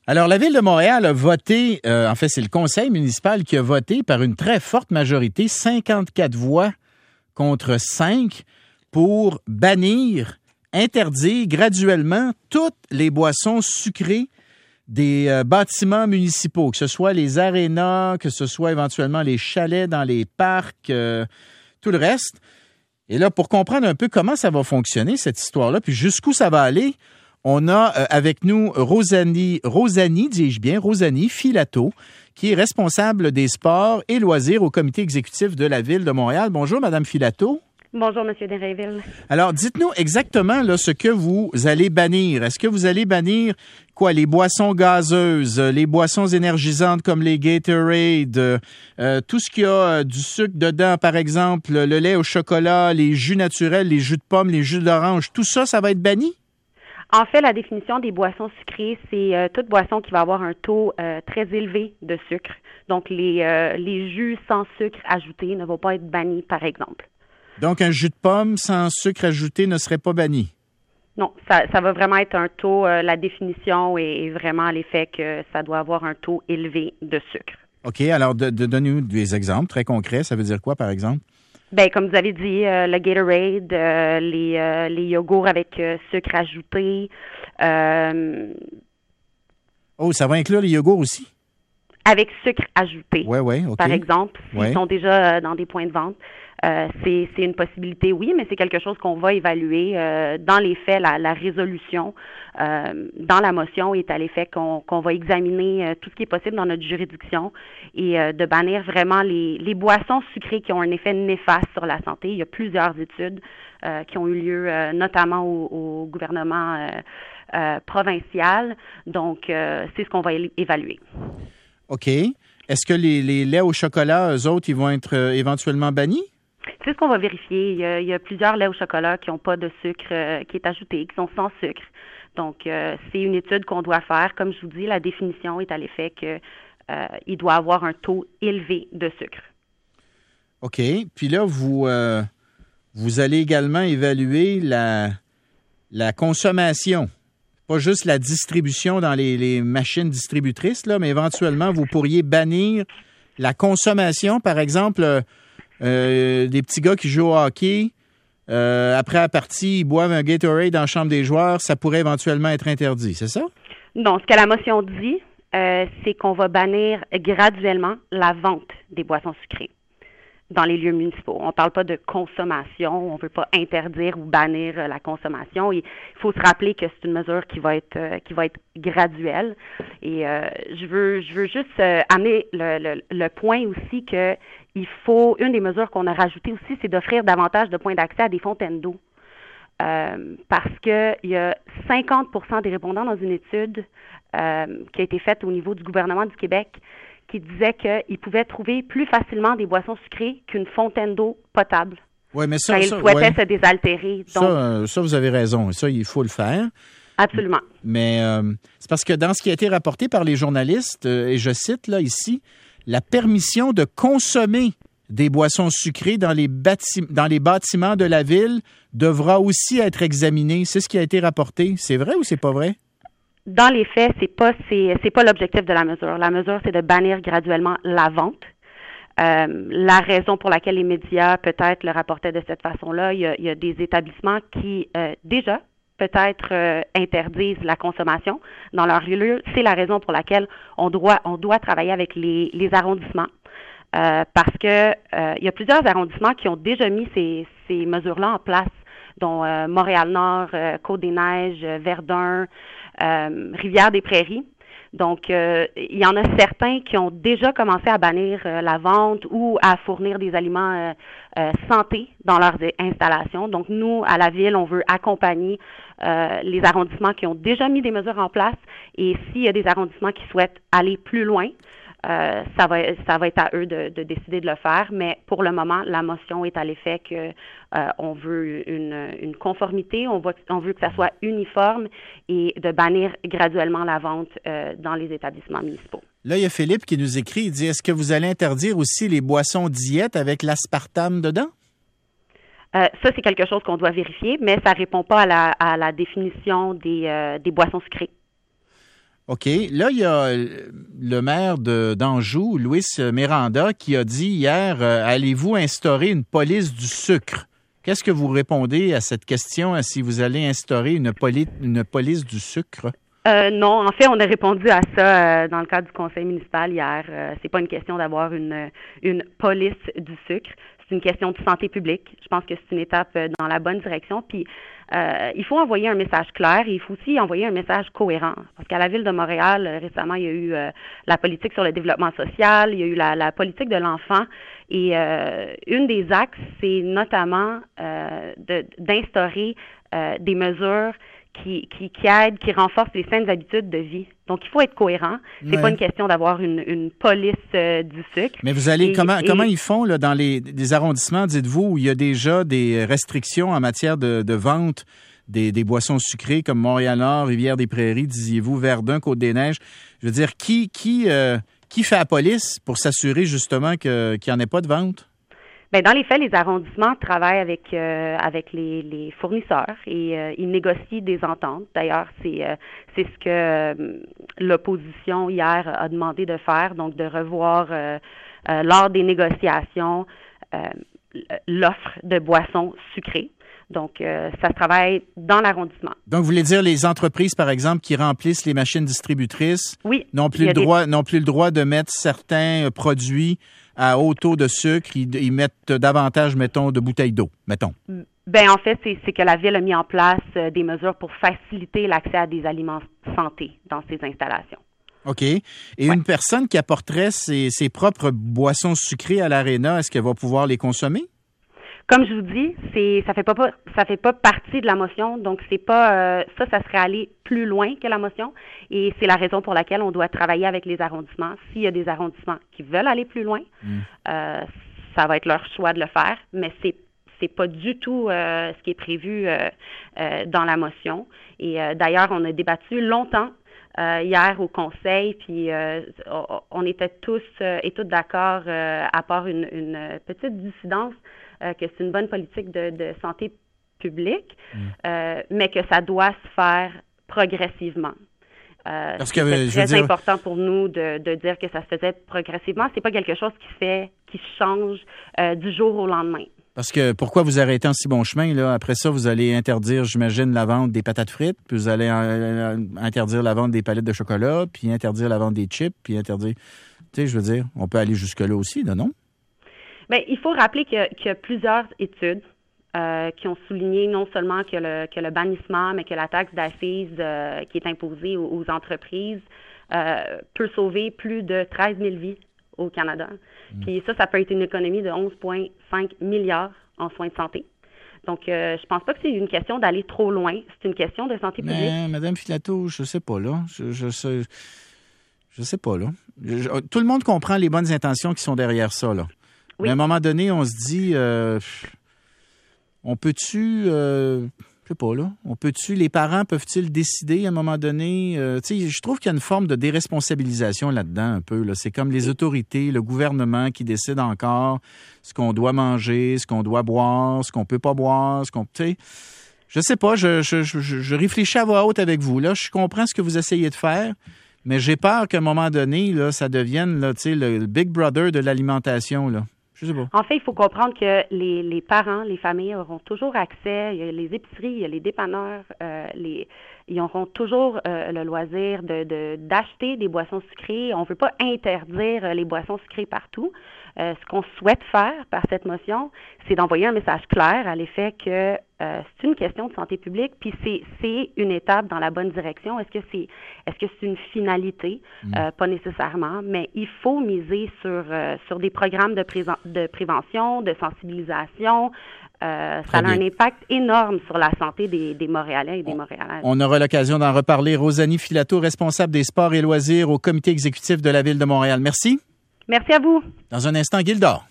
Alors, la Ville de Montréal a voté, en fait, c'est le conseil municipal qui a voté par une très forte majorité, 54 voix contre 5, pour bannir, interdire graduellement toutes les boissons sucrées des bâtiments municipaux, que ce soit les arénas, que ce soit éventuellement les chalets dans les parcs, tout le reste. Et là, pour comprendre un peu comment ça va fonctionner, cette histoire-là, puis jusqu'où ça va aller, on a avec nous Rosanny Filato, qui est responsable des sports et loisirs au comité exécutif de la Ville de Montréal. Bonjour, Madame Filato. Bonjour, M. Desrainville. Alors, dites-nous exactement là, ce que vous allez bannir. Est-ce que vous allez bannir quoi? Les boissons gazeuses, les boissons énergisantes comme les Gatorade, tout ce qui a du sucre dedans, par exemple, le lait au chocolat, les jus naturels, les jus de pommes, les jus d'orange, tout ça, ça va être banni? En fait, la définition des boissons sucrées, c'est toute boisson qui va avoir un taux très élevé de sucre. Donc, les jus sans sucre ajouté ne vont pas être bannis, par exemple. Donc, un jus de pomme sans sucre ajouté ne serait pas banni? Non, ça va vraiment être un taux, la définition est vraiment à l'effet que ça doit avoir un taux élevé de sucre. OK, alors donnez-nous des exemples très concrets. Ça veut dire quoi, par exemple? Bien, comme vous avez dit, le Gatorade, les yogourts avec sucre ajouté. Oh, ça va inclure les yogourts aussi? Avec sucre ajouté. Oui, OK. Par exemple, s'ils sont déjà dans des points de vente. C'est une possibilité, oui, mais c'est quelque chose qu'on va évaluer. Dans les faits, la résolution dans la motion est à l'effet qu'on va examiner tout ce qui est possible dans notre juridiction et de bannir vraiment les boissons sucrées qui ont un effet néfaste sur la santé. Il y a plusieurs études qui ont eu lieu, notamment au gouvernement provincial. Donc, c'est ce qu'on va évaluer. OK. Est-ce que les laits au chocolat, eux autres, ils vont être éventuellement bannis? C'est ce qu'on va vérifier. Il y a plusieurs laits au chocolat qui n'ont pas de sucre qui est ajouté, qui sont sans sucre. Donc, c'est une étude qu'on doit faire. Comme je vous dis, la définition est à l'effet qu'il doit avoir un taux élevé de sucre. OK. Puis là, vous allez également évaluer la consommation. Pas juste la distribution dans les machines distributrices, là, mais éventuellement, vous pourriez bannir la consommation. Par exemple, des petits gars qui jouent au hockey, après la partie, ils boivent un Gatorade dans la chambre des joueurs, ça pourrait éventuellement être interdit, c'est ça? Non, ce que la motion dit, c'est qu'on va bannir graduellement la vente des boissons sucrées dans les lieux municipaux. On ne parle pas de consommation, on ne veut pas interdire ou bannir la consommation. Il faut se rappeler que c'est une mesure qui va être graduelle. Et je veux juste amener le point aussi que une des mesures qu'on a rajoutées aussi, c'est d'offrir davantage de points d'accès à des fontaines d'eau. Parce que il y a 50% des répondants dans une étude qui a été faite au niveau du gouvernement du Québec qui disait qu'ils pouvaient trouver plus facilement des boissons sucrées qu'une fontaine d'eau potable. Oui, mais ça, quand ils souhaitaient se désaltérer. Donc, ça, vous avez raison. Ça, il faut le faire. Absolument. Mais c'est parce que dans ce qui a été rapporté par les journalistes, et je cite là ici, la permission de consommer des boissons sucrées dans les bâtiments de la ville devra aussi être examinée. C'est ce qui a été rapporté. C'est vrai ou c'est pas vrai? Dans les faits, c'est pas l'objectif de la mesure. La mesure, c'est de bannir graduellement la vente. La raison pour laquelle les médias peut-être le rapportaient de cette façon-là, il y a des établissements qui déjà peut-être interdisent la consommation dans leur lieu. C'est la raison pour laquelle on doit travailler avec les arrondissements. Parce que il y a plusieurs arrondissements qui ont déjà mis ces mesures-là en place, dont Montréal-Nord, Côte-des-Neiges, Verdun, Rivière-des-Prairies. Donc, il y en a certains qui ont déjà commencé à bannir la vente ou à fournir des aliments santé dans leurs installations. Donc, nous, à la Ville, on veut accompagner les arrondissements qui ont déjà mis des mesures en place. Et s'il y a des arrondissements qui souhaitent aller plus loin, ça va être à eux de décider de le faire, mais pour le moment, la motion est à l'effet que on veut une conformité, on veut que ça soit uniforme et de bannir graduellement la vente dans les établissements municipaux. Là, il y a Philippe qui nous écrit, il dit, est-ce que vous allez interdire aussi les boissons diète avec l'aspartame dedans? Ça, c'est quelque chose qu'on doit vérifier, mais ça répond pas à la définition des boissons sucrées. OK. Là, il y a le maire d'Anjou, Luis Miranda, qui a dit hier, allez-vous instaurer une police du sucre? Qu'est-ce que vous répondez à cette question, à si vous allez instaurer une police du sucre? Non, en fait, on a répondu à ça dans le cadre du conseil municipal hier. C'est pas une question d'avoir une police du sucre. C'est une question de santé publique. Je pense que c'est une étape dans la bonne direction. Puis, il faut envoyer un message clair et il faut aussi envoyer un message cohérent. Parce qu'à la Ville de Montréal, récemment, il y a eu la politique sur le développement social, il y a eu la politique de l'enfant. Et une des axes, c'est notamment d'instaurer des mesures qui aident, qui renforcent les saines habitudes de vie. Donc, il faut être cohérent. C'est pas une question d'avoir une police du sucre. Mais vous allez comment ils font là dans des arrondissements, dites-vous, où il y a déjà des restrictions en matière de vente des boissons sucrées comme Montréal-Nord, Rivière-des-Prairies, disiez-vous, Verdun, Côte-des-Neiges. Je veux dire, qui fait la police pour s'assurer justement qu'il n'y en ait pas de vente? Bien, dans les faits, les arrondissements travaillent avec les fournisseurs et ils négocient des ententes. D'ailleurs, c'est ce que l'opposition hier a demandé de faire, donc de revoir lors des négociations l'offre de boissons sucrées. Donc, ça se travaille dans l'arrondissement. Donc, vous voulez dire les entreprises, par exemple, qui remplissent les machines distributrices, oui, n'ont plus le droit de mettre certains produits à haut taux de sucre, ils mettent davantage, mettons, de bouteilles d'eau, mettons. Bien, en fait, c'est que la Ville a mis en place des mesures pour faciliter l'accès à des aliments santé dans ces installations. OK. Et une personne qui apporterait ses propres boissons sucrées à l'aréna, est-ce qu'elle va pouvoir les consommer? Comme je vous dis, ça fait pas partie de la motion, donc c'est pas ça serait aller plus loin que la motion, et c'est la raison pour laquelle on doit travailler avec les arrondissements. S'il y a des arrondissements qui veulent aller plus loin, ça va être leur choix de le faire, mais c'est pas du tout ce qui est prévu dans la motion. Et d'ailleurs, on a débattu longtemps hier au conseil, puis on était tous et toutes d'accord, à part une petite dissidence, que c'est une bonne politique de santé publique, mais que ça doit se faire progressivement. Parce que c'est très important pour nous de dire que ça se faisait progressivement. C'est pas quelque chose qui change du jour au lendemain. Parce que pourquoi vous arrêtez en si bon chemin, là? Après ça, vous allez interdire, j'imagine, la vente des patates frites, puis vous allez interdire la vente des palettes de chocolat, puis interdire la vente des chips, puis interdire... Tu sais, je veux dire, on peut aller jusque-là aussi, là, non? Bien, il faut rappeler qu'il y a plusieurs études qui ont souligné non seulement que le bannissement, mais que la taxe d'assises qui est imposée aux entreprises peut sauver plus de 13 000 vies au Canada. Puis ça peut être une économie de 11,5 milliards en soins de santé. Donc, je pense pas que c'est une question d'aller trop loin. C'est une question de santé publique. Mais, Mme Filato, je sais pas, là. Je sais pas, là. Tout le monde comprend les bonnes intentions qui sont derrière ça, là. Oui. Mais à un moment donné, on se dit, on peut-tu, je sais pas, là, les parents peuvent-ils décider à un moment donné? Tu sais, je trouve qu'il y a une forme de déresponsabilisation là-dedans, un peu, là. C'est comme les autorités, le gouvernement qui décide encore ce qu'on doit manger, ce qu'on doit boire, ce qu'on peut pas boire, tu sais. Je sais pas, je réfléchis à voix haute avec vous, là. Je comprends ce que vous essayez de faire. Mais j'ai peur qu'à un moment donné, là, ça devienne là, le Big Brother de l'alimentation, là. Je sais pas. En fait, il faut comprendre que les parents, les familles auront toujours accès. Il y a les épiceries, il y a les dépanneurs, ils auront toujours le loisir d'acheter des boissons sucrées. On ne veut pas interdire les boissons sucrées partout. Ce qu'on souhaite faire par cette motion, c'est d'envoyer un message clair à l'effet que c'est une question de santé publique, puis c'est une étape dans la bonne direction. Est-ce que c'est une finalité? Pas nécessairement, mais il faut miser sur des programmes de prévention, de sensibilisation. Ça a un impact énorme sur la santé des Montréalais et des Montréalaises. On aura l'occasion d'en reparler. Rosanie Filato, responsable des sports et loisirs au comité exécutif de la Ville de Montréal. Merci. Merci à vous. Dans un instant, Gildor.